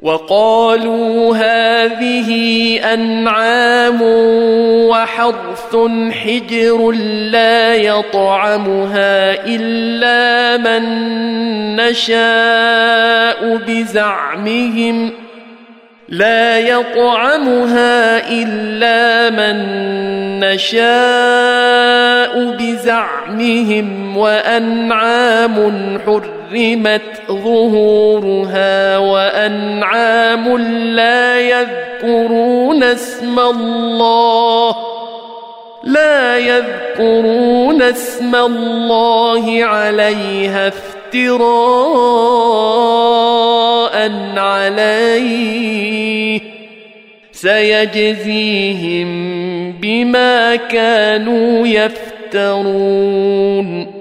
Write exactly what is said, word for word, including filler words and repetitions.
وقالوا هذه أنعام وحرث حجر لا يطعمها إلا من نشاء بزعمهم لا يطعمها إلا من نشاء بزعمهم وأنعام حرمت ظهورها وأنعام لا يذكرون اسم الله لا يذكرون اسم الله عليها افتراء عليه سيجزيهم بما كانوا يفترون